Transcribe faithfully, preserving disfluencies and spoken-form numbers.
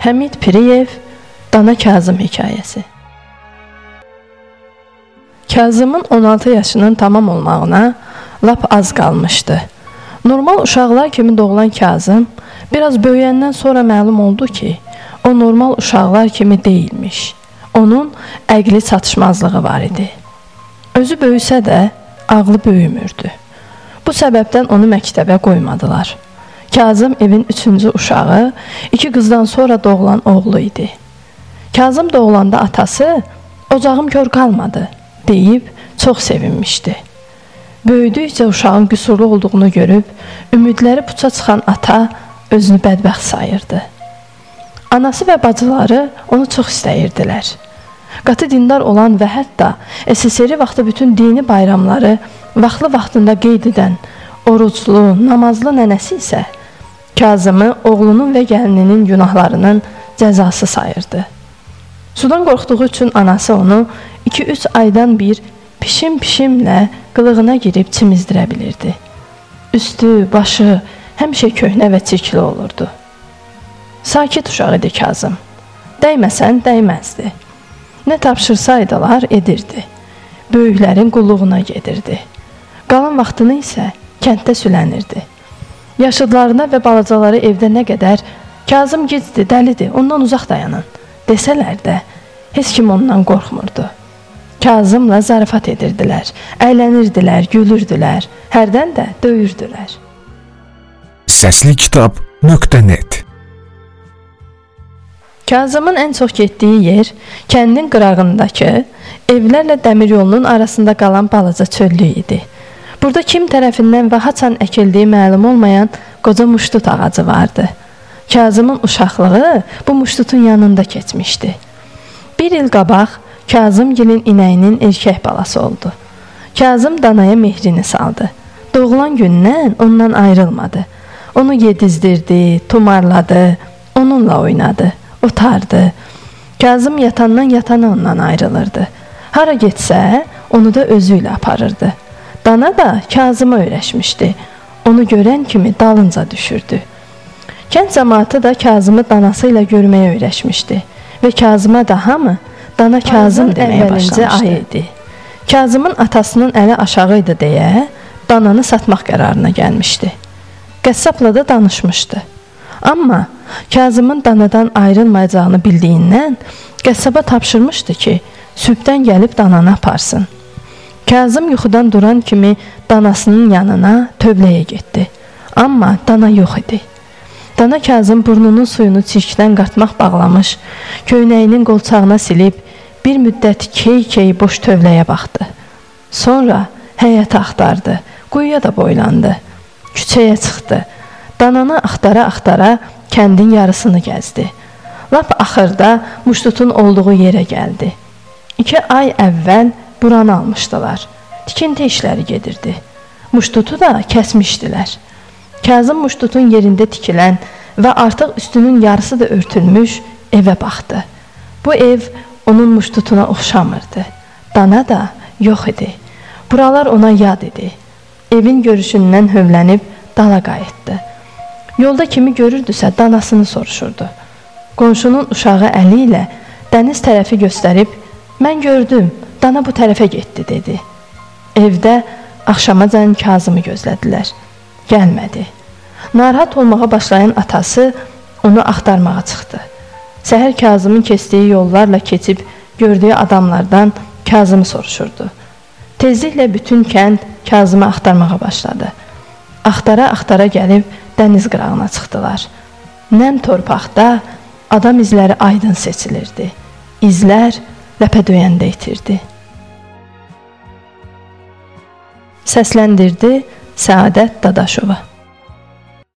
Həmid Piriyev, Dana Kazım hekayəsi. Kazımın on altı yaşının tamam olmağına lap az qalmışdı. Normal uşaqlar kimi doğulan Kazım, biraz böyüyəndən sonra məlum oldu ki, o normal uşaqlar kimi deyilmiş. Onun əqli çatışmazlığı var idi. Özü böyüsə də ağlı böyümürdü. Bu səbəbdən onu məktəbə qoymadılar. Kazım evin üçüncü uşağı, iki qızdan sonra doğulan oğlu idi. Kazım doğulanda atası, ocağım kör qalmadı, deyib çox sevinmişdi. Böyüdükcə uşağın qüsurlu olduğunu görüb, ümidləri puça çıxan ata özünü bədbəxt sayırdı. Anası və bacıları onu çox istəyirdilər. Qatı dindar olan və hətta S S R vaxtı bütün dini bayramları vaxtlı-vaxtında qeyd edən oruclu, namazlı nənəsi isə Kazımı oğlunun və gəlininin günahlarının cəzası sayırdı. Sudan qorxduğu üçün anası onu iki üç aydan bir pişim-pişimlə qılığına girib çimizdirə bilirdi. Üstü, başı həmişə köhnə və çirkli olurdu. Sakit uşaq idi Kazım. Dəyməsən dəyməzdi. Nə tapşırsaydılar edirdi. Böyüklərin qulluğuna gedirdi. Qalan vaxtını isə kənddə sülənirdi. Yaşıdlarına və balacaları evdə nə qədər Kazım gizdi, dəlidir, ondan uzaq dayanın desələr də heç kim ondan qorxmurdu. Kazımla zarafat edirdilər, əylənirdilər, gülürdülər, hərdən də döyürdülər. Səsli kitab nöqtə net Kazımın ən çox getdiyi yer kəndin qırağındakı evlərlə dəmir yolunun arasında qalan balaca çöllük idi. Burada kim tərəfindən və haçan əkildiyi məlum olmayan qoca muştut ağacı vardı. Kazımın uşaqlığı bu muştutun yanında keçmişdi. Bir il qabaq Kazımgilin inəyinin erkək balası oldu. Kazım danaya mehrini saldı. Doğulan gündən ondan ayrılmadı. Onu yedizdirdi, tumarladı, onunla oynadı, otardı. Kazım yatandan yatana ondan ayrılırdı. Hara getsə, onu da özü ilə aparırdı. Dana da Kazıma öyrəşmişdi. Onu görən kimi dalınca düşürdü. Kənd cəmaatı da Kazımı danası ilə görməyə öyrəşmişdi. Və Kazıma da hamı Dana Kazım deməyə başlamışdı. Kazımın atasının əli aşağı idi deyə dananı satmaq qərarına gəlmişdi. Qəssabla da danışmışdı. Amma Kazımın danadan ayrılmayacağını bildiyindən qəssaba tapşırmışdı ki, sübdən gəlib dananı aparsın. Kazım yuxudan duran kimi danasının yanına tövləyə getdi. Amma dana yox idi. Dana Kazım burnunun suyunu çirkdən qartmaq bağlamış, köynəyinin qolçağına silib, bir müddət key-key boş tövləyə baxdı. Sonra həyəti axtardı, quyuya da boylandı. Küçəyə çıxdı. Dananı axtara-axtara kəndin yarısını gəzdi. Lap axırda muştutun olduğu yerə gəldi. İki ay əvvəl buranı almışdılar. Tikinti işləri gedirdi. Muştutu da kəsmişdilər. Kazım muştutun yerində tikilən və artıq üstünün yarısı da örtülmüş evə baxdı. Bu ev onun muştutuna oxşamırdı. Dana da yox idi. Buralar ona yad idi. Evin görüşündən hövlənib dala qayıtdı. Yolda kimi görürdüsə danasını soruşurdu. Qonşunun uşağı əli ilə dəniz tərəfi göstərib, mən gördüm, dana bu tərəfə getdi, dedi. Evdə axşamacan Kazımı gözlədilər. Gəlmədi. Narahat olmağa başlayan atası onu axtarmağa çıxdı. Səhər Kazımın keçdiyi yollarla keçib gördüyü adamlardan Kazımı soruşurdu. Tezliklə bütün kənd Kazımı axtarmağa başladı. Axtara-axtara gəlib dəniz qırağına çıxdılar. Nəm torpaqda adam izləri aydın seçilirdi. İzlər ləpə döyəndə itirdi. Səsləndirdi Səadət Dadaşova.